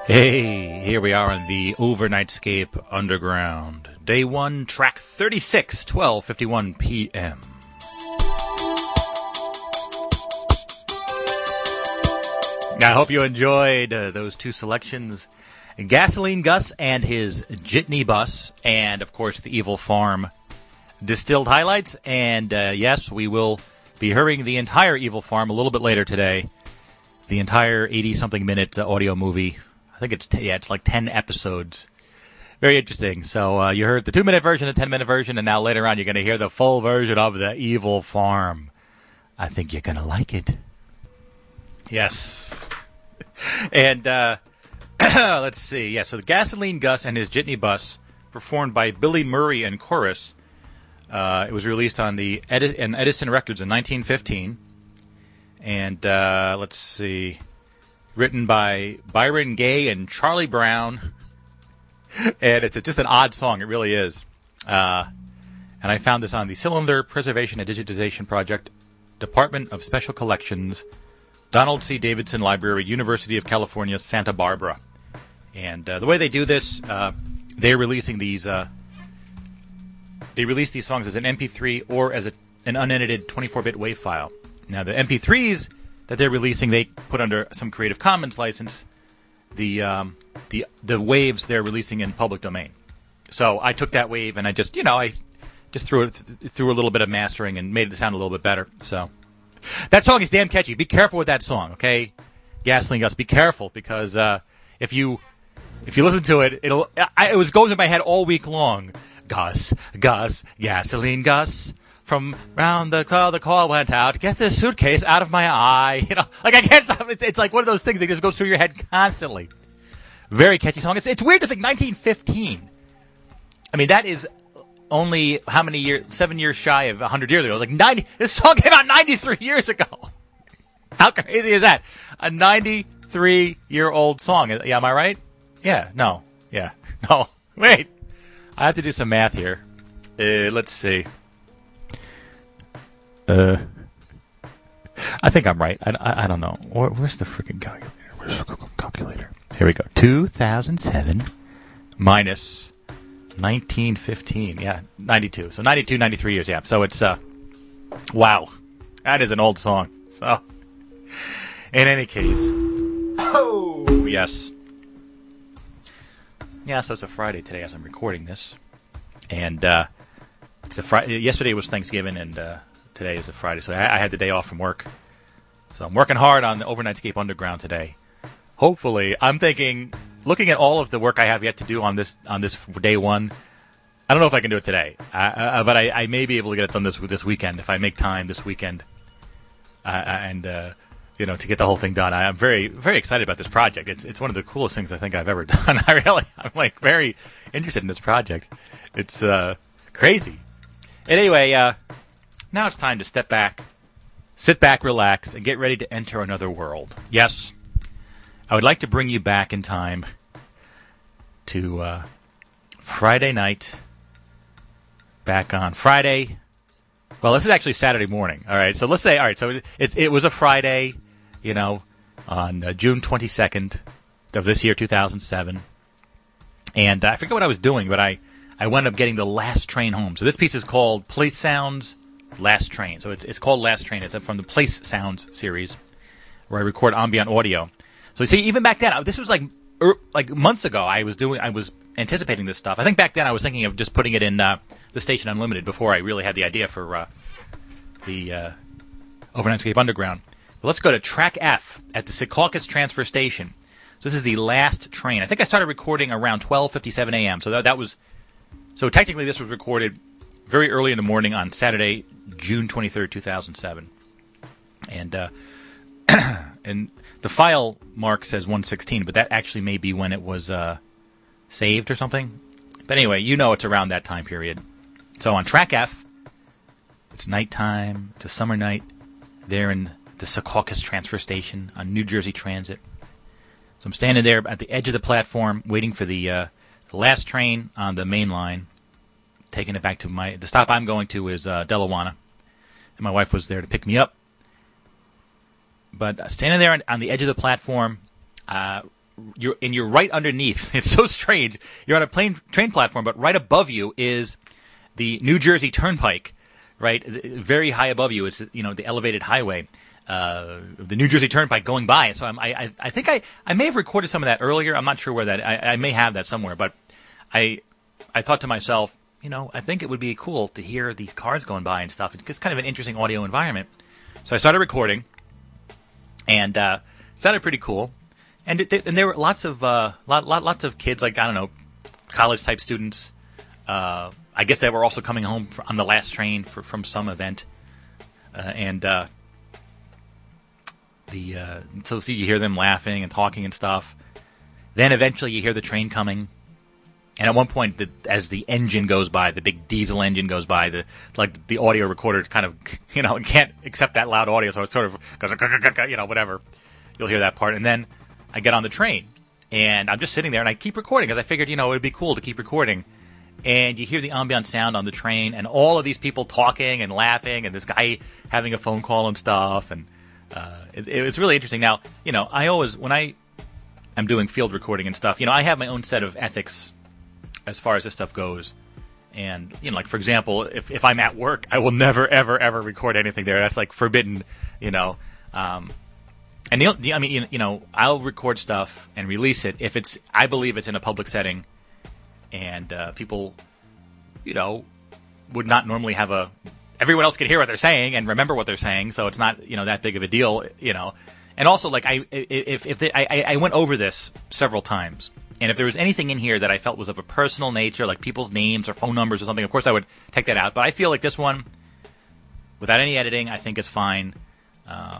Hey, here we are on the Overnightscape Underground. Day 1, track 36, 12:51 p.m. I hope you enjoyed those two selections. Gasoline Gus and his Jitney Bus, and of course the Evil Farm distilled highlights. And yes, we will be hearing the entire Evil Farm a little bit later today. The entire 80-something minute audio movie. I think it's like 10 episodes. Very interesting. So you heard the 2-minute version, the 10-minute version, and now later on you're going to hear the full version of the Evil Farm. I think you're going to like it. Yes. And let's see. Yeah, so the Gasoline Gus and his Jitney Bus, performed by Billy Murray and Chorus. It was released on the Edison Records in 1915. And let's see. Written by Byron Gay and Charlie Brown. And it's just an odd song. It really is. And I found this on the Cylinder Preservation and Digitization Project, Department of Special Collections, Donald C. Davidson Library, University of California, Santa Barbara. And the way they do this, they're releasing these. They release these songs as an MP3 or as an unedited 24-bit WAV file. Now, the MP3s that they're releasing, they put under some Creative Commons license. The waves they're releasing in public domain. So I took that wave and I just threw a little bit of mastering and made it sound a little bit better. So that song is damn catchy. Be careful with that song, okay? Gasoline Gus, be careful, because if you listen to it, it was going in my head all week long. Gus, Gasoline Gus. From round the call went out. Get this suitcase out of my eye. Like I can't stop. It's like one of those things that just goes through your head constantly. Very catchy song. It's weird to think 1915. I mean, that is only how many years? 7 years shy of 100 years ago. It was like 90. This song came out 93 years ago. How crazy is that? A 93-year-old song. Yeah, am I right? Yeah. No. Yeah. No. Wait. I have to do some math here. Let's see. I think I'm right. I don't know. Where's the freaking calculator? Where's the calculator? Here we go. 2007 minus 1915. Yeah, 92. So 92, 93 years. Yeah. So it's wow. That is an old song. So in any case, oh yes. Yeah. So it's a Friday today as I'm recording this, and it's a Friday. Yesterday was Thanksgiving, and today is a Friday, so I had the day off from work. So I'm working hard on the Overnightscape Underground today. Hopefully, I'm thinking, looking at all of the work I have yet to do on this day one, I don't know if I can do it today, but I may be able to get it done this weekend if I make time this weekend, and to get the whole thing done. I'm very, very excited about this project. It's one of the coolest things I think I've ever done. I'm like very interested in this project. It's crazy. And anyway, now it's time to sit back, relax, and get ready to enter another world. Yes, I would like to bring you back in time to Friday night, back on Friday. Well, this is actually Saturday morning, all right? So let's say, all right, so it was a Friday, on June 22nd of this year, 2007. And I forget what I was doing, but I wound up getting the last train home. So this piece is called Place Sounds Last Train. So it's called Last Train. It's from the Place Sounds series, where I record ambient audio. So you see, even back then, this was like months ago. I was anticipating this stuff. I think back then I was thinking of just putting it in the Station Unlimited before I really had the idea for the Overnightscape Underground. But let's go to track F at the Secaucus Transfer Station. So this is the last train. I think I started recording around 12:57 a.m. So that was. So technically, this was recorded very early in the morning on Saturday, June 23rd, 2007. And and the file mark says 116, but that actually may be when it was saved or something. But anyway, it's around that time period. So on track F, it's nighttime. It's a summer night there in the Secaucus Transfer Station on New Jersey Transit. So I'm standing there at the edge of the platform waiting for the last train on the main line, taking it back to the stop I'm going to is Delawana. And my wife was there to pick me up. But standing there on the edge of the platform, you're right underneath. It's so strange. You're on a train platform, but right above you is the New Jersey Turnpike, right? Very high above you. It's, the elevated highway, the New Jersey Turnpike going by. So I think I may have recorded some of that earlier. I'm not sure where that, I may have that somewhere, but I thought to myself, I think it would be cool to hear these cars going by and stuff. It's just kind of an interesting audio environment. So I started recording, and it sounded pretty cool. And there were lots of kids, like, I don't know, college type students. I guess they were also coming home on the last train from some event, so you hear them laughing and talking and stuff. Then eventually you hear the train coming, and at one point, as the engine goes by, the big diesel engine goes by, the audio recorder kind of can't accept that loud audio, so it sort of goes whatever. You'll hear that part, and then I get on the train, and I'm just sitting there, and I keep recording because I figured it would be cool to keep recording. And you hear the ambient sound on the train, and all of these people talking and laughing, and this guy having a phone call and stuff, and it was really interesting. Now, I always, when I'm doing field recording and stuff, I have my own set of ethics as far as this stuff goes. And, like, for example, if I'm at work, I will never, ever, ever record anything there. That's, like, forbidden, And I'll record stuff and release it if I believe it's in a public setting, and people, would not normally have everyone else could hear what they're saying and remember what they're saying, so it's not, that big of a deal, And also, like, I went over this several times, and if there was anything in here that I felt was of a personal nature, like people's names or phone numbers or something, of course I would take that out. But I feel like this one, without any editing, I think is fine. I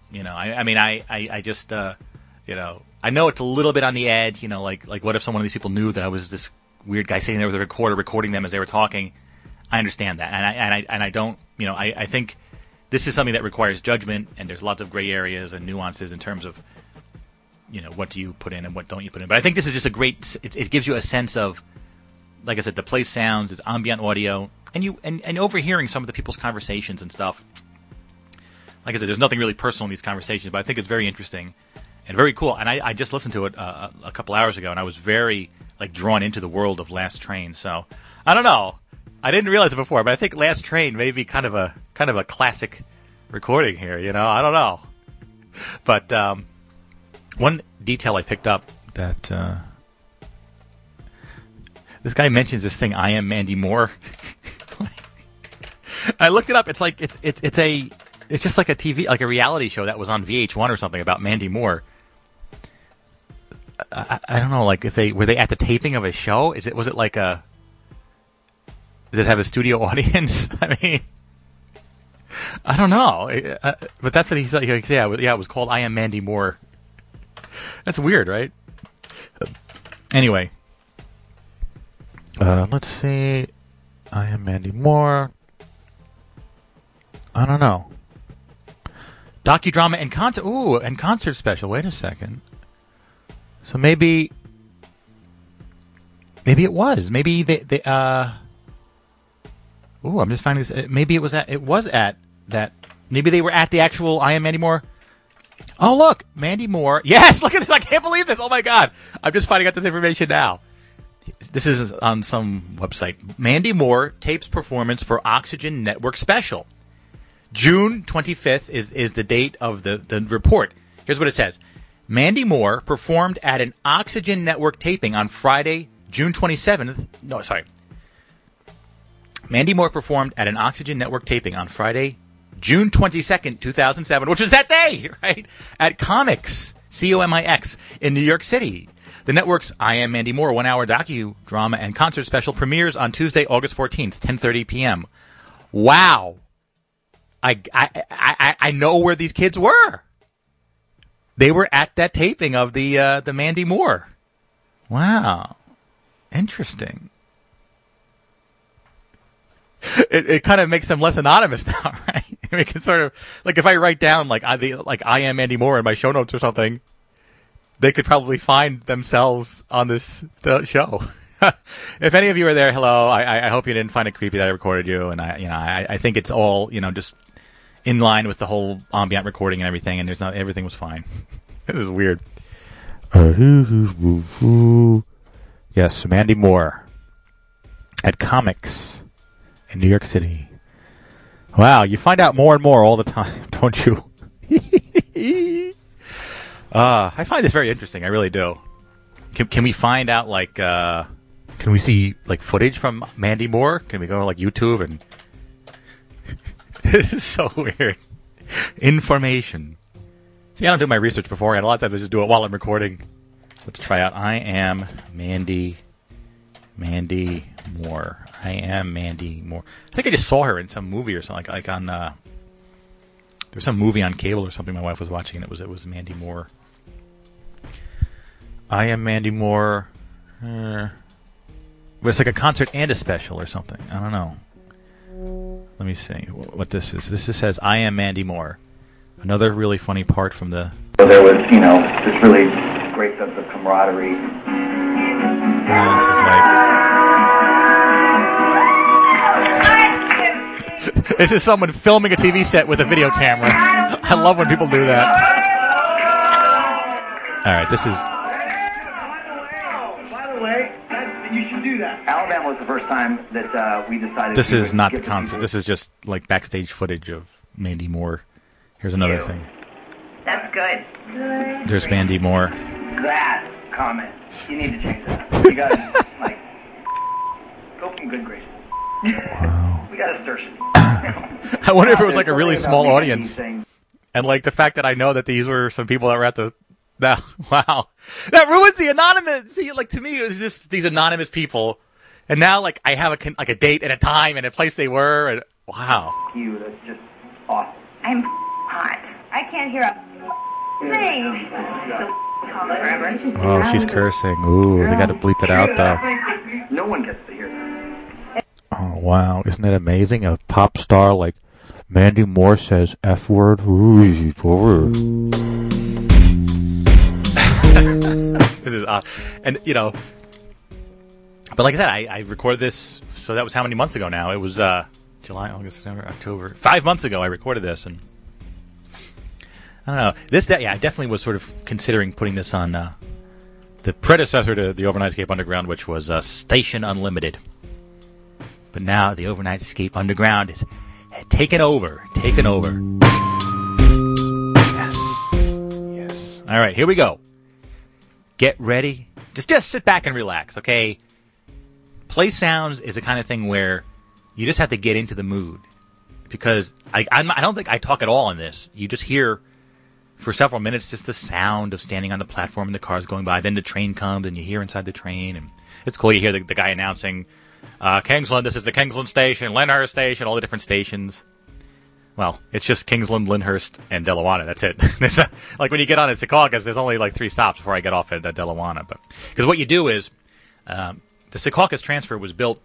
know it's a little bit on the edge, like what if some one of these people knew that I was this weird guy sitting there with a recorder recording them as they were talking. I understand that, and I don't, I think this is something that requires judgment, and there's lots of gray areas and nuances in terms of, what do you put in and what don't you put in. But I think this is just a great, it gives you a sense of, like I said, the place sounds, it's ambient audio, and overhearing some of the people's conversations and stuff. Like I said, there's nothing really personal in these conversations, but I think it's very interesting and very cool. And I just listened to it a couple hours ago, and I was very, drawn into the world of Last Train. So, I don't know. I didn't realize it before, but I think Last Train may be kind of a classic recording here, I don't know. But one detail I picked up that this guy mentions this thing, I Am Mandy Moore. I looked it up. It's like it's just like a TV, like a reality show that was on VH1 or something about Mandy Moore. I don't know, like were they at the taping of a show? Does it have a studio audience? I mean, I don't know, but that's what he said. Yeah, it was called I Am Mandy Moore. That's weird, right? Anyway, let's see. I Am Mandy Moore. I don't know. Docudrama and concert. Ooh, and concert special. Wait a second. So maybe it was. Maybe they Ooh, I'm just finding this. Maybe it was at that. Maybe they were at the actual I Am Mandy Moore. Oh, look, Mandy Moore. Yes, look at this. I can't believe this. Oh my God, I'm just finding out this information now. This is on some website. Mandy Moore tapes performance for Oxygen Network special. June 25th is the date of the report. Here's what it says. Mandy Moore performed at an Oxygen Network taping on Friday, June 27th. No, sorry. Mandy Moore performed at an Oxygen Network taping on Friday, June 22nd, 2007, which was that day, right? At Comics, COMIX, in New York City. The network's I Am Mandy Moore 1-hour docudrama and concert special premieres on Tuesday, August 14th, 10:30 p.m. Wow. I know where these kids were. They were at that taping of the Mandy Moore. Wow. Interesting. It kind of makes them less anonymous now, right? We can sort of, like, if I write down I Am Mandy Moore in my show notes or something, they could probably find themselves on the show. If any of you are there, hello. I hope you didn't find it creepy that I recorded you, and I think it's all just in line with the whole ambient recording and everything, and everything was fine. This is weird. Yes, Mandy Moore at Comics in New York City. Wow, you find out more and more all the time, don't you? I find this very interesting. I really do. Can we find out, like, can we see, like, footage from Mandy Moore? Can we go to, like, YouTube and... This is so weird. Information. See, I don't do my research beforehand. A lot of times I just do it while I'm recording. Let's try out. I am Mandy Moore. I am Mandy Moore. I think I just saw her in some movie or something, like on... there was some movie on cable or something my wife was watching, and it was Mandy Moore. I am Mandy Moore. But it's like a concert and a special or something. I don't know. Let me see what this is. This just says, I am Mandy Moore. Another really funny part from the... So there was, this really great sense of camaraderie. This is like... This is someone filming a TV set with a video camera. I love when people do that. All right, this is... You should do that. Alabama was the first time that we decided... This is not the concert. This is just, like, backstage footage of Mandy Moore. Here's another thing. That's good. There's Mandy Moore. That comment. You need to change that. You gotta, go from good graces. Wow. We gotta stir some. I wonder if it was, like, a really small audience. And, like, the fact that I know that these were some people that were at the... Wow. That ruins the anonymous. See, like, to me, it was just these anonymous people. And now, like, I have a date and a time and a place they were. And wow. You, that's just awesome. I'm hot. I can't hear a thing. Oh, she's cursing. Ooh, they got to bleep it out, though. No one gets to hear that. Oh, wow. Isn't it amazing? A pop star like Mandy Moore says F word. Ooh, easy forward. This is odd. And, but like I said, I recorded this, so that was how many months ago now? It was July, August, September, October. 5 months ago I recorded this, and I don't know. I definitely was sort of considering putting this on the predecessor to the Overnightscape Underground, which was Station Unlimited. But now the Overnightscape Underground is taken over. Yes. All right, here we go. Get ready. Just sit back and relax, okay? Play sounds is the kind of thing where you just have to get into the mood. Because I don't think I talk at all in this. You just hear, for several minutes, just the sound of standing on the platform and the cars going by. Then the train comes and you hear inside the train. And it's cool. You hear the guy announcing, Kingsland, this is the Kingsland station, Lyndhurst station, all the different stations. Well, it's just Kingsland, Lyndhurst, and Delawana. That's it. Like when you get on at Secaucus, there's only like 3 stops before I get off at Delawana. But because what you do is, the Secaucus transfer was built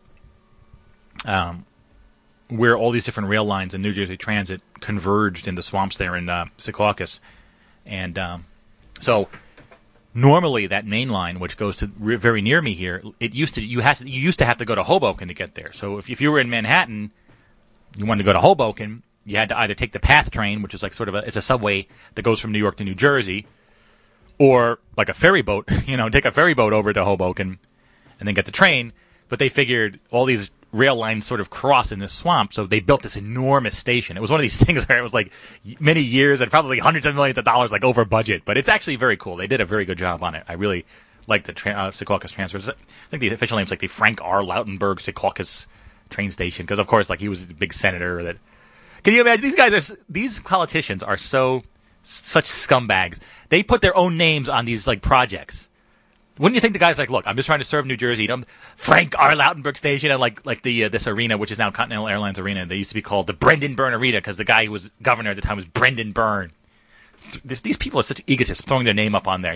where all these different rail lines in New Jersey Transit converged in the swamps there in Secaucus, and so normally that main line, which goes to very near me here, you used to have to go to Hoboken to get there. So if you were in Manhattan, you wanted to go to Hoboken. You had to either take the PATH train, which is like sort of it's a subway that goes from New York to New Jersey, or like a ferry boat, take a ferry boat over to Hoboken and then get the train. But they figured all these rail lines sort of cross in this swamp, so they built this enormous station. It was one of these things where it was like many years and probably hundreds of millions of dollars, like over budget. But it's actually very cool. They did a very good job on it. I really like the Secaucus transfers. I think the official name is like the Frank R. Lautenberg Secaucus train station, because of course, like he was the big senator that. Can you imagine? These politicians are such scumbags. They put their own names on these like projects. Wouldn't you think the guy's like, look, I'm just trying to serve New Jersey. Frank R. Lautenberg Station, and like the this arena, which is now Continental Airlines Arena. They used to be called the Brendan Byrne Arena because the guy who was governor at the time was Brendan Byrne. These people are such egotists, throwing their name up on there.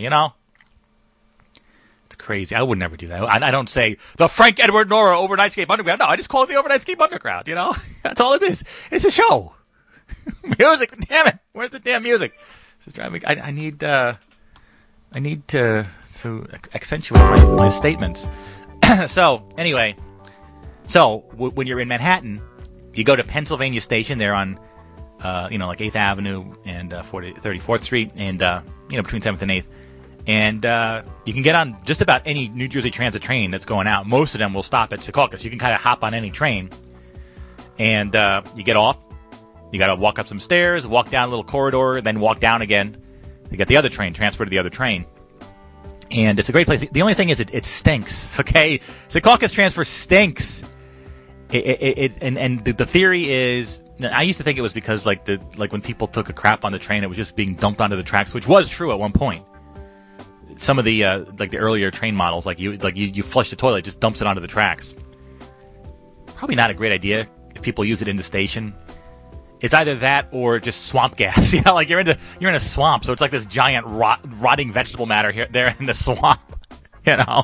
It's crazy. I would never do that. I don't say the Frank Edward Nora Overnightscape Underground. No, I just call it the Overnightscape Underground. That's all it is. It's a show. Music. Damn it. Where's the damn music? This is driving me. I need to accentuate my statements. So anyway, when you're in Manhattan, you go to Pennsylvania Station. They're on, like 8th Avenue and 34th Street, and between 7th and 8th. And you can get on just about any New Jersey Transit train that's going out. Most of them will stop at Secaucus. You can kind of hop on any train. And you get off. You got to walk up some stairs, walk down a little corridor, then walk down again. You get the other train, transfer to the other train. And it's a great place. The only thing is it stinks, okay? Secaucus transfer stinks. And the theory is, I used to think it was because like when people took a crap on the train, it was just being dumped onto the tracks, which was true at one point. Some of the like the earlier train models, you flush the toilet, it just dumps it onto the tracks. Probably not a great idea if people use it in the station. It's either that or just swamp gas. You know, like you're in a swamp, so it's like this giant rotting vegetable matter there in the swamp. You know.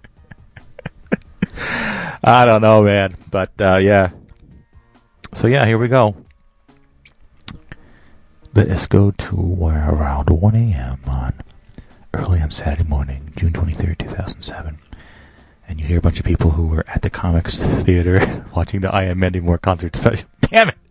I don't know, man, but yeah. So yeah, here we go. Let us go to around 1 a.m. early on Saturday morning, June 23rd, 2007. And you hear a bunch of people who were at the Comics Theater watching the I Am Mandy Moore concert special. Damn it!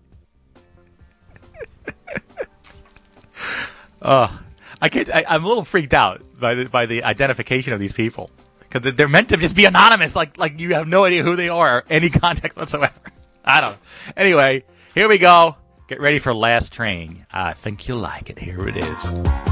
I'm a little freaked out by the identification of these people. Because they're meant to just be anonymous, like you have no idea who they are or any context whatsoever. I don't know. Anyway, here we go. Get ready for Last Train. I think you'll like it. Here it is.